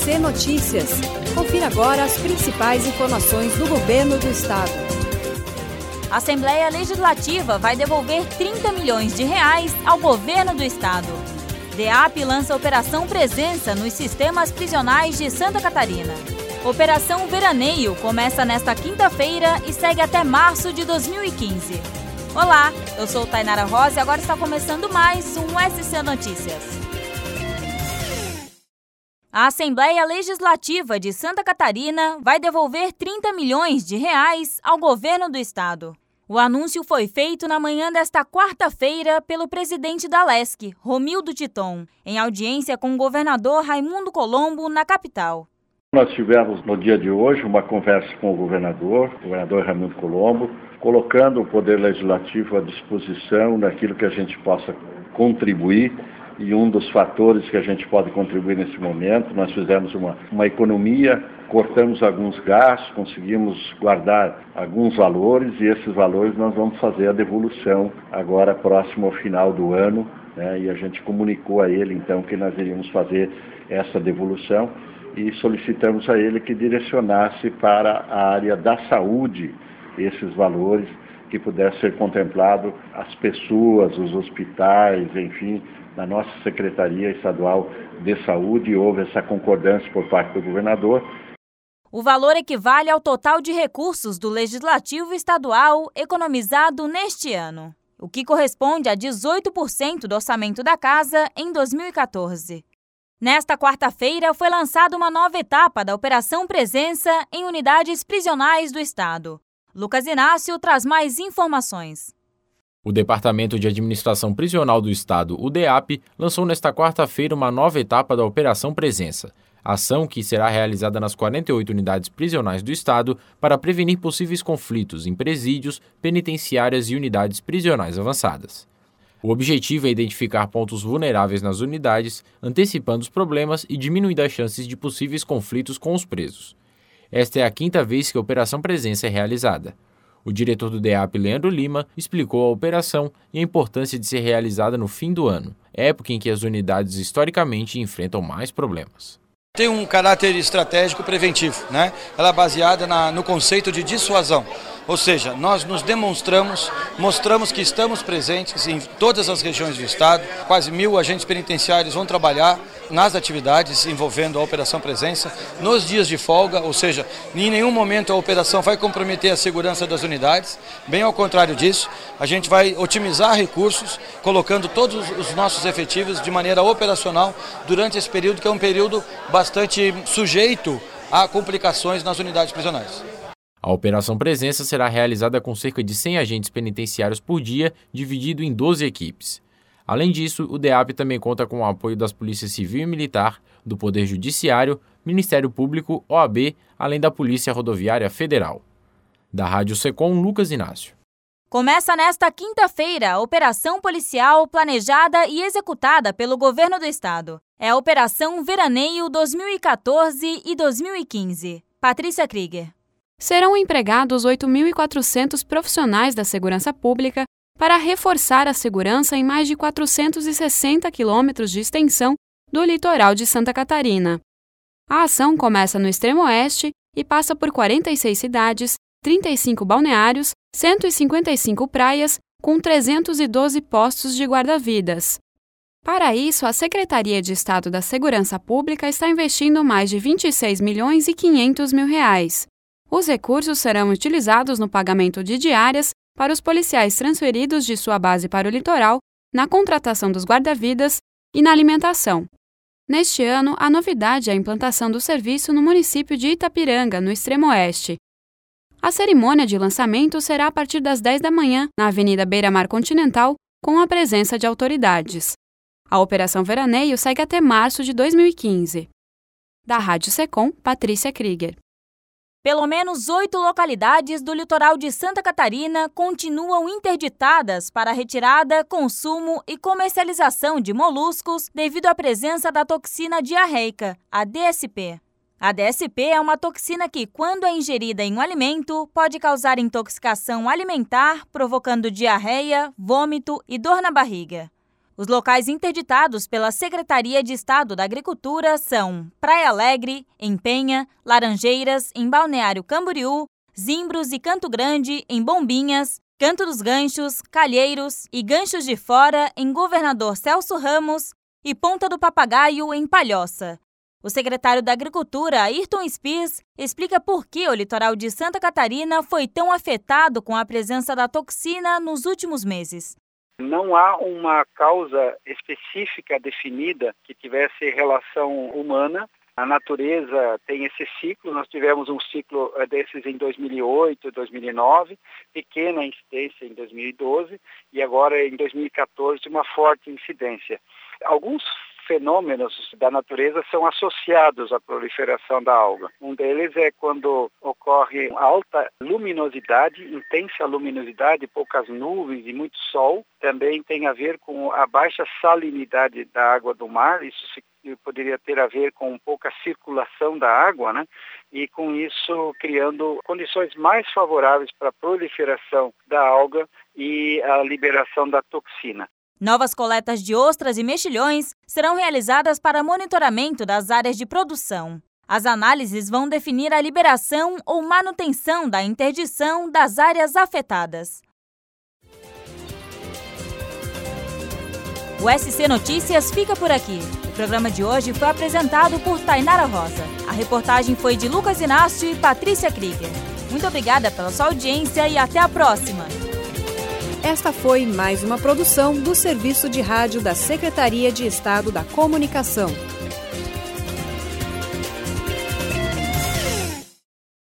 SC Notícias. Confira agora as principais informações do governo do estado. A Assembleia Legislativa vai devolver 30 milhões de reais ao governo do estado. DEAP lança Operação Presença nos sistemas prisionais de Santa Catarina. Operação Veraneio começa nesta quinta-feira e segue até março de 2015. Olá, eu sou Tainara Rosa e agora está começando mais um SC Notícias. A Assembleia Legislativa de Santa Catarina vai devolver 30 milhões de reais ao governo do estado. O anúncio foi feito na manhã desta quarta-feira pelo presidente da LESC, Romildo Titon, em audiência com o governador Raimundo Colombo na capital. Nós tivemos no dia de hoje uma conversa com o governador Raimundo Colombo, colocando o Poder Legislativo à disposição daquilo que a gente possa contribuir. E um dos fatores que a gente pode contribuir nesse momento, nós fizemos uma economia, cortamos alguns gastos, conseguimos guardar alguns valores e esses valores nós vamos fazer a devolução agora próximo ao final do ano, né? E a gente comunicou a ele então que nós iríamos fazer essa devolução e solicitamos a ele que direcionasse para a área da saúde esses valores, que pudesse ser contemplado as pessoas, os hospitais, enfim, na nossa Secretaria Estadual de Saúde. Houve essa concordância por parte do governador. O valor equivale ao total de recursos do Legislativo Estadual economizado neste ano, o que corresponde a 18% do orçamento da Casa em 2014. Nesta quarta-feira foi lançada uma nova etapa da Operação Presença em unidades prisionais do estado. Lucas Inácio traz mais informações. O Departamento de Administração Prisional do Estado, o DEAP, lançou nesta quarta-feira uma nova etapa da Operação Presença, ação que será realizada nas 48 unidades prisionais do Estado para prevenir possíveis conflitos em presídios, penitenciárias e unidades prisionais avançadas. O objetivo é identificar pontos vulneráveis nas unidades, antecipando os problemas e diminuindo as chances de possíveis conflitos com os presos. Esta é a quinta vez que a Operação Presença é realizada. O diretor do DEAP, Leandro Lima, explicou a operação e a importância de ser realizada no fim do ano, época em que as unidades historicamente enfrentam mais problemas. Tem um caráter estratégico preventivo, né? Ela é baseada no conceito de dissuasão. Ou seja, nós nos mostramos que estamos presentes em todas as regiões do estado. Quase 1.000 agentes penitenciários vão trabalhar nas atividades envolvendo a Operação Presença nos dias de folga, ou seja, em nenhum momento a operação vai comprometer a segurança das unidades. Bem ao contrário disso, a gente vai otimizar recursos, colocando todos os nossos efetivos de maneira operacional durante esse período, que é um período bastante sujeito a complicações nas unidades prisionais. A Operação Presença será realizada com cerca de 100 agentes penitenciários por dia, dividido em 12 equipes. Além disso, o DEAP também conta com o apoio das Polícias Civil e Militar, do Poder Judiciário, Ministério Público, OAB, além da Polícia Rodoviária Federal. Da Rádio Secom, Lucas Inácio. Começa nesta quinta-feira a operação policial planejada e executada pelo governo do estado. É a Operação Veraneio 2014 e 2015. Patrícia Krieger. Serão empregados 8.400 profissionais da segurança pública para reforçar a segurança em mais de 460 quilômetros de extensão do litoral de Santa Catarina. A ação começa no extremo oeste e passa por 46 cidades, 35 balneários, 155 praias, com 312 postos de guarda-vidas. Para isso, a Secretaria de Estado da Segurança Pública está investindo mais de 26 milhões e 500 mil reais. Os recursos serão utilizados no pagamento de diárias para os policiais transferidos de sua base para o litoral, na contratação dos guarda-vidas e na alimentação. Neste ano, a novidade é a implantação do serviço no município de Itapiranga, no extremo oeste. A cerimônia de lançamento será a partir das 10 da manhã, na Avenida Beira-Mar Continental, com a presença de autoridades. A Operação Veraneio segue até março de 2015. Da Rádio Secom, Patrícia Krieger. Pelo menos 8 localidades do litoral de Santa Catarina continuam interditadas para retirada, consumo e comercialização de moluscos devido à presença da toxina diarreica, a DSP. A DSP é uma toxina que, quando é ingerida em um alimento, pode causar intoxicação alimentar, provocando diarreia, vômito e dor na barriga. Os locais interditados pela Secretaria de Estado da Agricultura são Praia Alegre, em Penha, Laranjeiras, em Balneário Camboriú, Zimbros e Canto Grande, em Bombinhas, Canto dos Ganchos, Calheiros e Ganchos de Fora, em Governador Celso Ramos e Ponta do Papagaio, em Palhoça. O secretário da Agricultura, Ayrton Spies, explica por que o litoral de Santa Catarina foi tão afetado com a presença da toxina nos últimos meses. Não há uma causa específica definida que tivesse relação humana. A natureza tem esse ciclo, nós tivemos um ciclo desses em 2008, 2009, pequena incidência em 2012 e agora em 2014 uma forte incidência. Alguns fenômenos da natureza são associados à proliferação da alga. Um deles é quando ocorre alta luminosidade, intensa luminosidade, poucas nuvens e muito sol. Também tem a ver com a baixa salinidade da água do mar, isso poderia ter a ver com pouca circulação da água, né? E com isso criando condições mais favoráveis para a proliferação da alga e a liberação da toxina. Novas coletas de ostras e mexilhões serão realizadas para monitoramento das áreas de produção. As análises vão definir a liberação ou manutenção da interdição das áreas afetadas. O SC Notícias fica por aqui. O programa de hoje foi apresentado por Tainara Rosa. A reportagem foi de Lucas Inácio e Patrícia Krieger. Muito obrigada pela sua audiência e até a próxima! Esta foi mais uma produção do Serviço de Rádio da Secretaria de Estado da Comunicação.